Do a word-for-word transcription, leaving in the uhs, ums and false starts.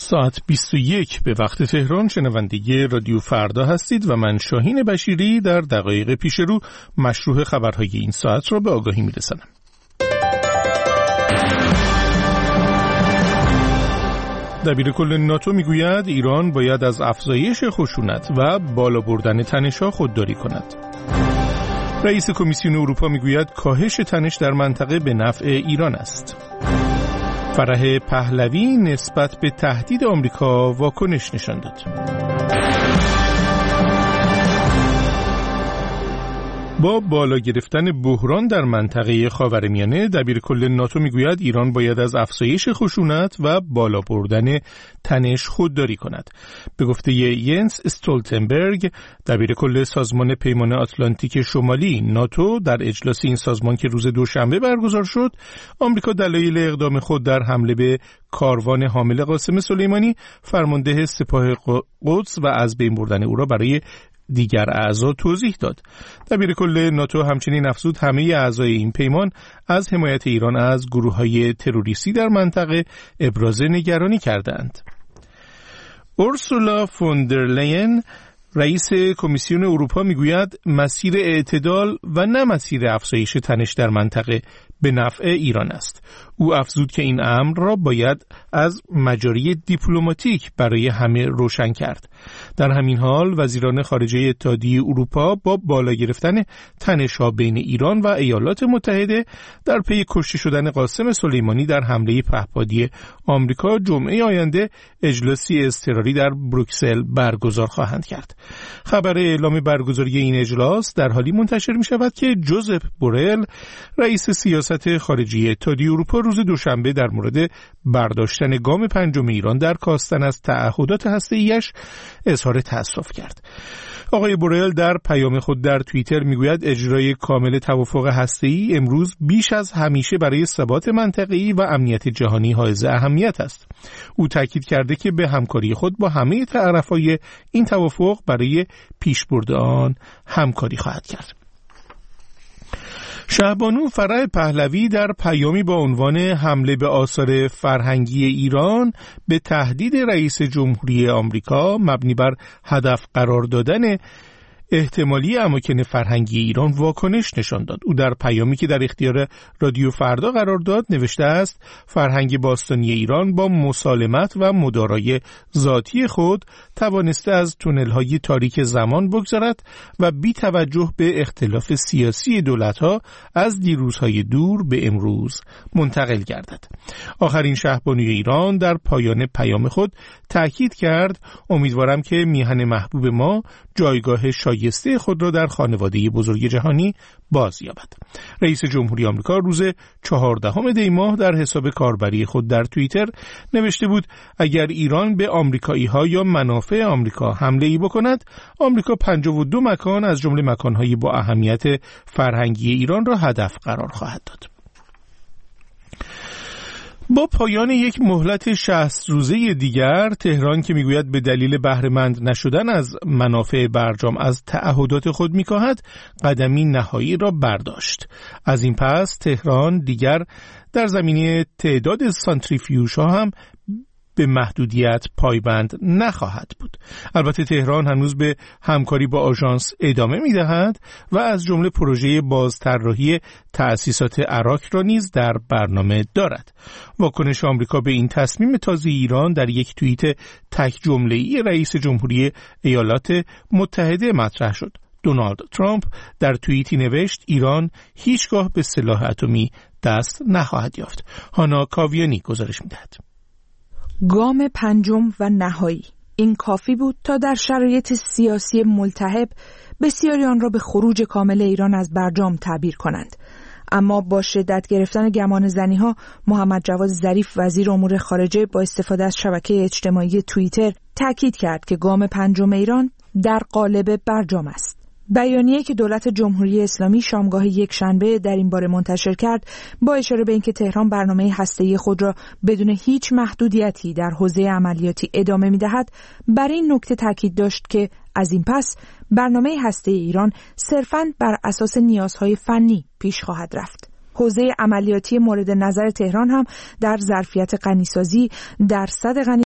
ساعت بیست و یک به وقت تهران شنونده رادیو فردا هستید و من شاهین بشیری در دقایق پیش رو مشروع خبرهای این ساعت را به آگاهی میرسانم. دبیرکل ناتو میگوید ایران باید از افزایش خشونت و بالا بردن تنش‌ها خودداری کند. رئیس کمیسیون اروپا میگوید کاهش تنش در منطقه به نفع ایران است. فرح پهلوی نسبت به تهدید آمریکا واکنش نشان داد. با بالا گرفتن بحران در منطقه خاورمیانه، دبیرکل ناتو میگوید ایران باید از افزایش خشونت و بالا بردن تنش خودداری کند. به گفته ینس استولتنبرگ، دبیرکل سازمان پیمان آتلانتیک شمالی ناتو، در اجلاس این سازمان که روز دوشنبه برگزار شد، آمریکا دلایل اقدام خود در حمله به کاروان حامل قاسم سلیمانی، فرمانده سپاه قدس و از بین بردن او را برای دیگر اعضا توضیح داد. دبیرکل ناتو همچنین افزود همه اعضای این پیمان از حمایت ایران از گروه‌های تروریستی در منطقه ابراز نگرانی کردند. اورسولا فون در لین، رئیس کمیسیون اروپا، میگوید مسیر اعتدال و نه مسیر افزایش تنش در منطقه به نفع ایران است. او افزود که این امر را باید از مجاری دیپلماتیک برای همه روشن کرد. در همین حال وزیران خارجه اتحادیه اروپا با بالا گرفتن تنش‌ها بین ایران و ایالات متحده در پی کشته شدن قاسم سلیمانی در حمله پهپادی آمریکا جمعه آینده اجلاسی اضطراری در بروکسل برگزار خواهند کرد. خبر اعلام برگزاری این اجلاس در حالی منتشر می شود که جوزپ بورل، رئیس سیاست خارجی اتحادیه اروپا، روز دوشنبه در مورد برداشتن گام پنجم ایران در کاستن از تعهدات هسته‌ایش اظهار تأسف کرد. آقای بورل در پیام خود در توییتر میگوید اجرای کامل توافق هسته‌ای امروز بیش از همیشه برای ثبات منطقه‌ای و امنیت جهانی حائز اهمیت است. او تاکید کرده که به همکاری خود با همه طرفای این توافق برای پیشبرد آن همکاری خواهد کرد. شهبانو فرح پهلوی در پیامی با عنوان حمله به آثار فرهنگی ایران به تهدید رئیس جمهوری آمریکا مبنی بر هدف قرار دادن احتمالی اماکن فرهنگی ایران واکنش نشان داد. او در پیامی که در اختیار رادیو فردا قرار داد نوشته است فرهنگ باستانی ایران با مسالمت و مدارای ذاتی خود توانسته از تونل‌های تاریک زمان بگذرد و بی توجه به اختلاف سیاسی دولت‌ها از دیروزهای دور به امروز منتقل گردد. آخرین شهبانوی ایران در پایان پیام خود تأکید کرد امیدوارم که میهن محبوب ما جایگاه شایسته خود را در خانواده بزرگ جهانی باز یابد. رئیس جمهوری آمریکا روز چهاردهم دی ماه در حساب کاربری خود در توییتر نوشته بود اگر ایران به آمریکایی‌ها یا منافع آمریکا حمله‌ای بکند، آمریکا پنجاه و دو مکان از جمله مکان‌های با اهمیت فرهنگی ایران را هدف قرار خواهد داد. با پایان یک مهلت شصت روزه دیگر، تهران که میگوید به دلیل بهره‌مند نشدن از منافع برجام از تعهدات خود میکاهد، قدمی نهایی را برداشت. از این پس تهران دیگر در زمینه تعداد سانتریفیوژها هم به محدودیت پایبند نخواهد بود. البته تهران هنوز به همکاری با آژانس ادامه می‌دهد و از جمله پروژه بازطراحی تأسیسات عراق را نیز در برنامه دارد. واکنش آمریکا به این تصمیم تازه ایران در یک توییت تک جمله‌ای رئیس جمهوری ایالات متحده مطرح شد. دونالد ترامپ در توییتی نوشت ایران هیچگاه به سلاح اتمی دست نخواهد یافت. هانا کاویانی گزارش می‌دهد. گام پنجم و نهایی، این کافی بود تا در شرایط سیاسی ملتهب بسیاری آن را به خروج کامل ایران از برجام تعبیر کنند. اما با شدت گرفتن گمان زنی‌ها، محمد جواد ظریف وزیر امور خارجه با استفاده از شبکه اجتماعی توییتر تاکید کرد که گام پنجم ایران در قالب برجام است. بیانیه‌ای که دولت جمهوری اسلامی شامگاه یک شنبه در این باره منتشر کرد، با اشاره به اینکه تهران برنامه هسته‌ای خود را بدون هیچ محدودیتی در حوزه عملیاتی ادامه می‌دهد، بر این نکته تاکید داشت که از این پس برنامه هسته‌ای ایران صرفاً بر اساس نیازهای فنی پیش خواهد رفت. حوزه عملیاتی مورد نظر تهران هم در ظرفیت غنیسازی، درصد غنی